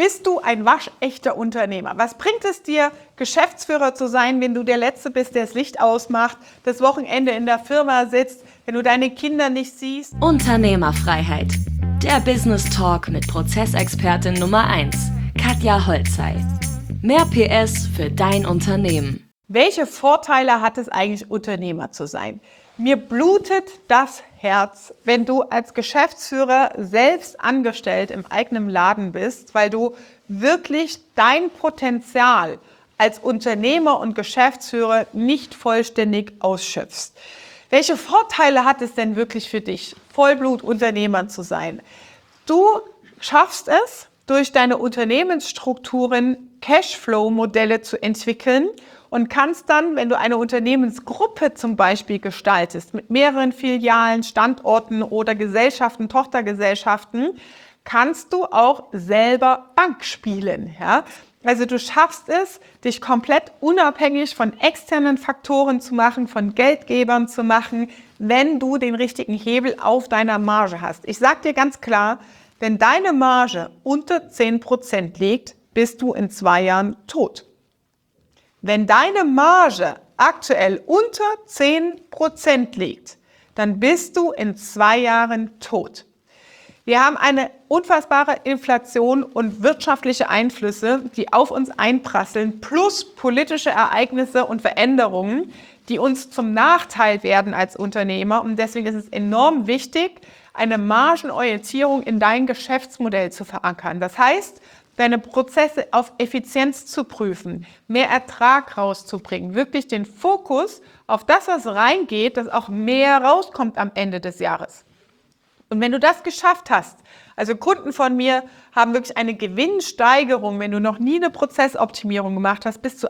Bist du ein waschechter Unternehmer? Was bringt es dir, Geschäftsführer zu sein, wenn du der Letzte bist, der das Licht ausmacht, das Wochenende in der Firma sitzt, wenn du deine Kinder nicht siehst? Unternehmerfreiheit. Der Business Talk mit Prozessexpertin Nummer 1, Katja Holzei. Mehr PS für dein Unternehmen. Welche Vorteile hat es eigentlich, Unternehmer zu sein? Mir blutet das Herz, wenn du als Geschäftsführer selbst angestellt im eigenen Laden bist, weil du wirklich dein Potenzial als Unternehmer und Geschäftsführer nicht vollständig ausschöpfst. Welche Vorteile hat es denn wirklich für dich, Vollblutunternehmer zu sein? Du schaffst es, durch deine Unternehmensstrukturen Cashflow-Modelle zu entwickeln und kannst dann, wenn du eine Unternehmensgruppe zum Beispiel gestaltest, mit mehreren Filialen, Standorten oder Gesellschaften, Tochtergesellschaften, kannst du auch selber Bank spielen. Ja? Also du schaffst es, dich komplett unabhängig von externen Faktoren zu machen, von Geldgebern zu machen, wenn du den richtigen Hebel auf deiner Marge hast. Ich sage dir ganz klar, wenn deine Marge unter 10% liegt, bist du in 2 Jahren tot. Wenn deine Marge aktuell unter 10% liegt, dann bist du in 2 Jahren tot. Wir haben eine unfassbare Inflation und wirtschaftliche Einflüsse, die auf uns einprasseln, plus politische Ereignisse und Veränderungen, die uns zum Nachteil werden als Unternehmer. Und deswegen ist es enorm wichtig, eine Margenorientierung in dein Geschäftsmodell zu verankern. Das heißt, deine Prozesse auf Effizienz zu prüfen, mehr Ertrag rauszubringen, wirklich den Fokus auf das, was reingeht, dass auch mehr rauskommt am Ende des Jahres. Und wenn du das geschafft hast, also Kunden von mir haben wirklich eine Gewinnsteigerung, wenn du noch nie eine Prozessoptimierung gemacht hast, bis zu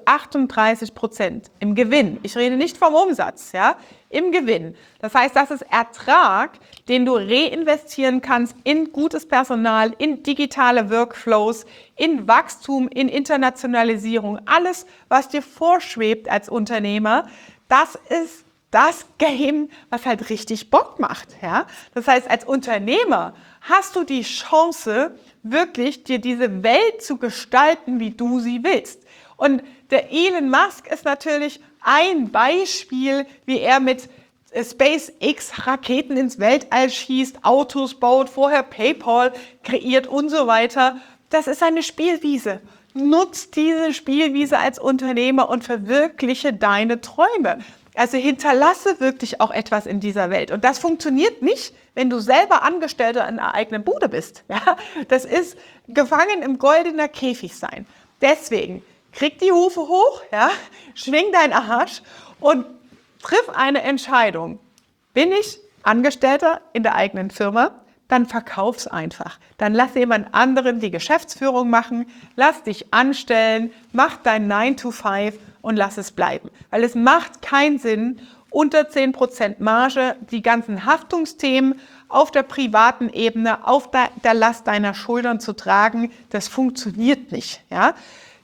38% im Gewinn. Ich rede nicht vom Umsatz, ja, im Gewinn. Das heißt, das ist Ertrag, den du reinvestieren kannst in gutes Personal, in digitale Workflows, in Wachstum, in Internationalisierung. Alles, was dir vorschwebt als Unternehmer, das ist das Game, was halt richtig Bock macht. Ja? Das heißt, als Unternehmer hast du die Chance, wirklich dir diese Welt zu gestalten, wie du sie willst. Und der Elon Musk ist natürlich ein Beispiel, wie er mit SpaceX Raketen ins Weltall schießt, Autos baut, vorher PayPal kreiert und so weiter. Das ist eine Spielwiese. Nutz diese Spielwiese als Unternehmer und verwirkliche deine Träume. Also hinterlasse wirklich auch etwas in dieser Welt. Und das funktioniert nicht, wenn du selber Angestellter in einer eigenen Bude bist. Ja? Das ist gefangen im goldenen Käfig sein. Deswegen krieg die Hufe hoch, ja? Schwing deinen Arsch und triff eine Entscheidung. Bin ich Angestellter in der eigenen Firma? Dann verkauf's einfach. Dann lass jemand anderen die Geschäftsführung machen, lass dich anstellen, mach dein 9 to 5 und lass es bleiben. Weil es macht keinen Sinn, unter 10% Marge die ganzen Haftungsthemen auf der privaten Ebene, auf der Last deiner Schultern zu tragen. Das funktioniert nicht. Ja?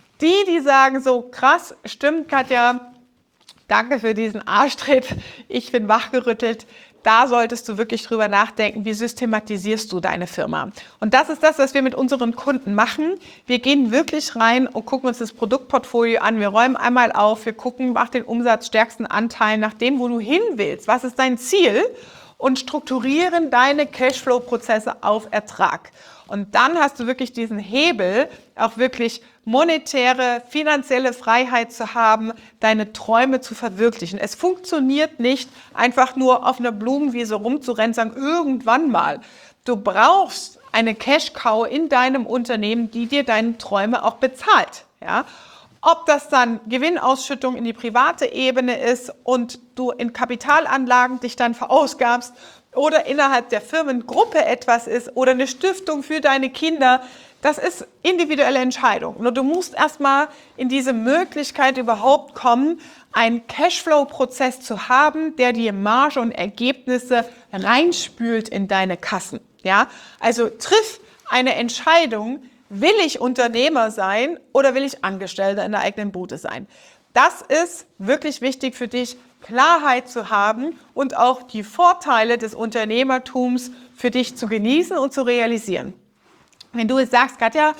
Die sagen so, krass, stimmt Katja, danke für diesen Arschtritt, ich bin wachgerüttelt. Da solltest du wirklich drüber nachdenken, wie systematisierst du deine Firma. Und das ist das, was wir mit unseren Kunden machen. Wir gehen wirklich rein und gucken uns das Produktportfolio an. Wir räumen einmal auf, wir gucken nach den umsatzstärksten Anteilen, nach dem, wo du hin willst. Was ist dein Ziel? Und strukturieren deine Cashflow-Prozesse auf Ertrag. Und dann hast du wirklich diesen Hebel, auch wirklich monetäre, finanzielle Freiheit zu haben, deine Träume zu verwirklichen. Es funktioniert nicht, einfach nur auf einer Blumenwiese rumzurennen, sagen, irgendwann mal. Du brauchst eine Cash-Cow in deinem Unternehmen, die dir deine Träume auch bezahlt. Ja? Ob das dann Gewinnausschüttung in die private Ebene ist und du in Kapitalanlagen dich dann verausgabst oder innerhalb der Firmengruppe etwas ist oder eine Stiftung für deine Kinder, das ist individuelle Entscheidung. Nur du musst erstmal in diese Möglichkeit überhaupt kommen, einen Cashflow-Prozess zu haben, der dir Marge und Ergebnisse reinspült in deine Kassen. Ja? Also triff eine Entscheidung, will ich Unternehmer sein oder will ich Angestellter in der eigenen Bude sein? Das ist wirklich wichtig für dich, Klarheit zu haben und auch die Vorteile des Unternehmertums für dich zu genießen und zu realisieren. Wenn du jetzt sagst, Katja,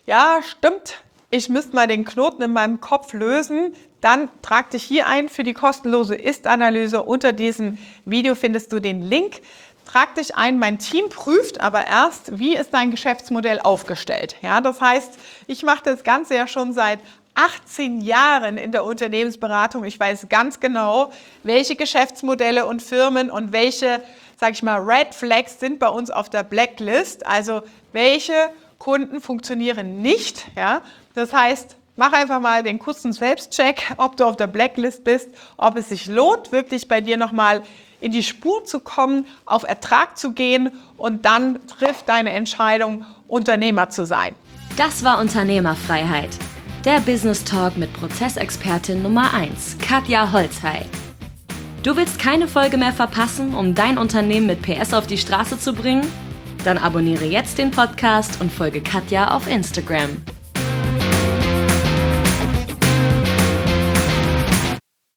ja, stimmt, ich müsste mal den Knoten in meinem Kopf lösen, dann trag dich hier ein für die kostenlose Ist-Analyse. Unter diesem Video findest du den Link. Trag dich ein, mein Team prüft aber erst, wie ist dein Geschäftsmodell aufgestellt. Ja, das heißt, ich mache das Ganze ja schon seit 18 Jahren in der Unternehmensberatung. Ich weiß ganz genau, welche Geschäftsmodelle und Firmen und welche, sag ich mal, Red Flags sind bei uns auf der Blacklist. Also welche Kunden funktionieren nicht. Ja? Das heißt, mach einfach mal den kurzen Selbstcheck, ob du auf der Blacklist bist, ob es sich lohnt, wirklich bei dir nochmal in die Spur zu kommen, auf Ertrag zu gehen und dann triff deine Entscheidung, Unternehmer zu sein. Das war Unternehmerfreiheit. Der Business Talk mit Prozessexpertin Nummer 1, Katja Holzhey. Du willst keine Folge mehr verpassen, um dein Unternehmen mit PS auf die Straße zu bringen? Dann abonniere jetzt den Podcast und folge Katja auf Instagram.